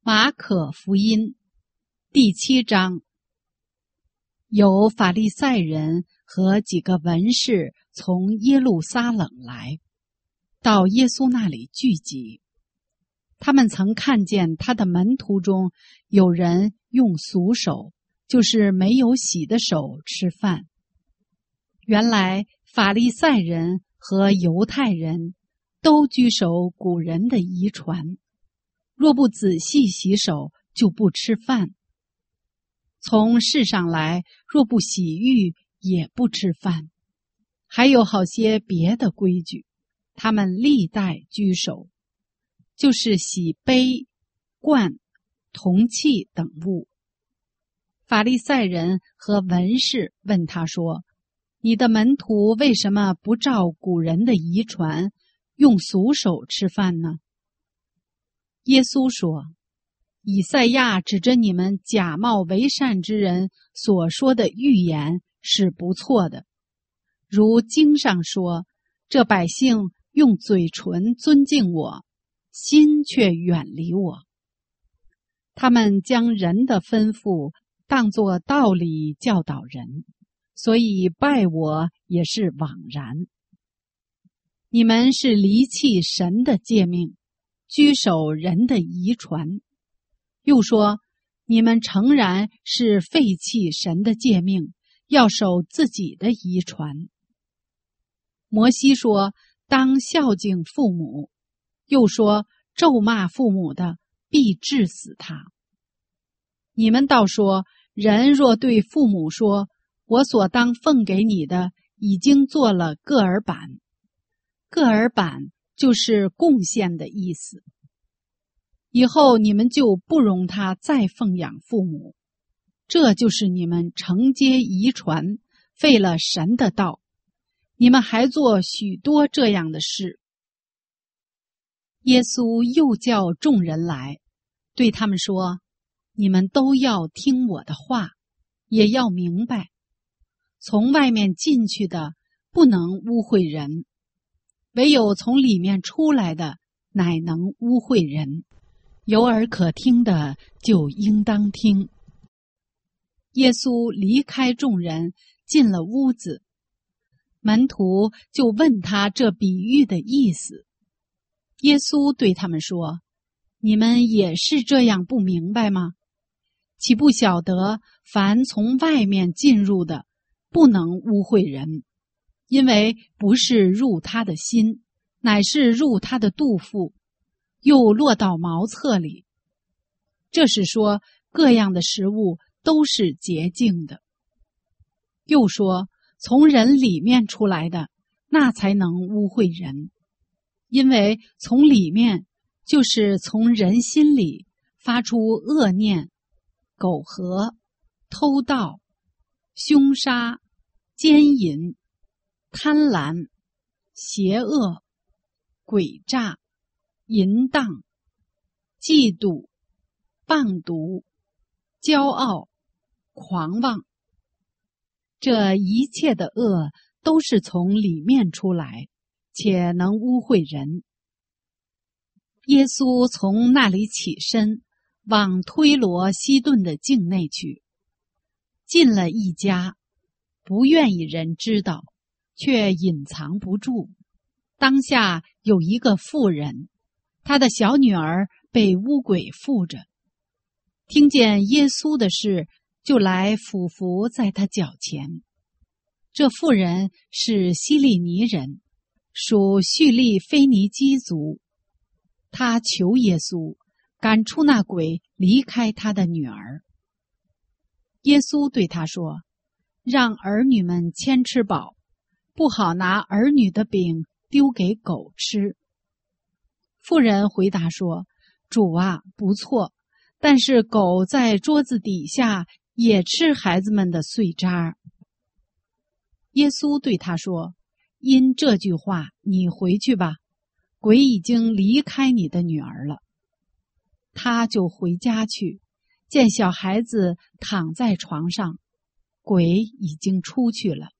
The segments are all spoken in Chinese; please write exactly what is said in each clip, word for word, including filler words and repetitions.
马可福音第七章，有法利赛人和几个文士从耶路撒冷来，到耶稣那里聚集。他们曾看见他的门徒中有人用俗手，就是没有洗的手吃饭。原来法利赛人和犹太人都居守古人的遗传，若不仔细洗手，就不吃饭。从世上来，若不洗浴，也不吃饭。还有好些别的规矩，他们历代居守，就是洗杯、罐、铜器等物。法利赛人和文士问他说：“你的门徒为什么不照古人的遗传，用俗手吃饭呢？”耶稣说：“以赛亚指着你们假冒为善之人所说的预言是不错的。如经上说，这百姓用嘴唇尊敬我，心却远离我。他们将人的吩咐当作道理教导人，所以拜我也是枉然。你们是离弃神的诫命，居守人的遗传。又说，你们诚然是废弃神的诫命，要守自己的遗传。摩西说，当孝敬父母，又说，咒骂父母的，必治死他。你们倒说，人若对父母说，我所当奉给你的，已经做了个耳板。个耳板就是贡献的意思。以后你们就不容他再奉养父母，这就是你们承接遗传，废了神的道。你们还做许多这样的事。耶稣又叫众人来，对他们说：你们都要听我的话，也要明白，从外面进去的不能污秽人，唯有从里面出来的乃能污秽人。有耳可听的就应当听。耶稣离开众人，进了屋子，门徒就问他这比喻的意思。耶稣对他们说：你们也是这样不明白吗？岂不晓得凡从外面进入的，不能污秽人，因为不是入他的心，乃是入他的肚腹，又落到茅厕里。这是说，各样的食物都是洁净的。又说，从人里面出来的，那才能污秽人，因为从里面，就是从人心里发出恶念、苟合、偷盗、凶杀、奸淫、贪婪、邪恶、诡诈、淫荡、嫉妒、谤毒、骄傲、狂妄。这一切的恶都是从里面出来，且能污秽人。耶稣从那里起身，往推罗西顿的境内去，进了一家，不愿意人知道，却隐藏不住。当下有一个妇人，她的小女儿被污鬼附着，听见耶稣的事，就来俯伏在他脚前。这妇人是希利尼人，属叙利腓尼基族。他求耶稣赶出那鬼，离开他的女儿。耶稣对他说：让儿女们先吃饱，不好拿儿女的饼丢给狗吃。妇人回答说：主啊，不错，但是狗在桌子底下也吃孩子们的碎渣。耶稣对他说：因这句话，你回去吧，鬼已经离开你的女儿了。他就回家去，见小孩子躺在床上，鬼已经出去了。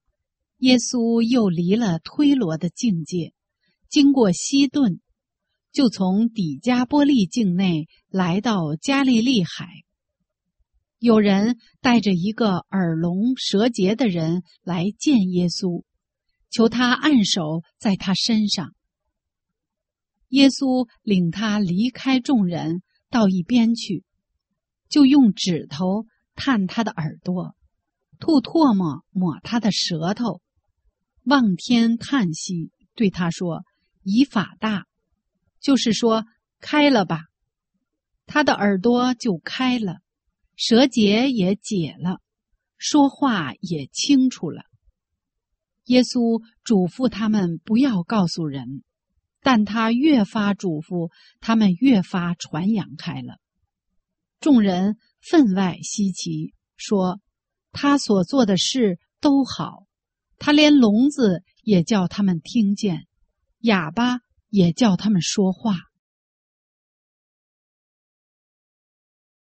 耶稣又离了推罗的境界，经过西顿， 就从底加波利境内来到加利利海。有人带着一个耳聋舌结的人来见耶稣，求他按手在他身上。耶稣领他离开众人，到一边去，就用指头探他的耳朵，吐唾沫抹他的舌头，望天叹息，对他说：以法大，就是说开了吧。他的耳朵就开了，舌结也解了，说话也清楚了。耶稣嘱咐他们不要告诉人，但他越发嘱咐，他们越发传扬开了。众人分外稀奇，说他所做的事都好，他连聋子也叫他们听见，哑巴也叫他们说话。